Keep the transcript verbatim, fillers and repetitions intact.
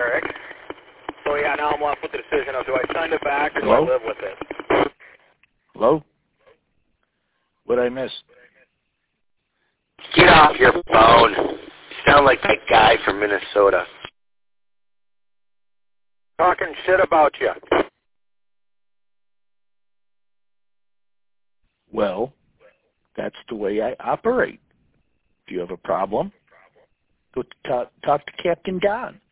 Eric. So yeah, now I'm left with the decision of do I send it back or Hello? do I live with it? Hello? What'd I miss? Get off your phone. You sound like that guy from Minnesota. Talking shit about you. Well, that's the way I operate. If you have a problem, go talk, talk to Captain Don.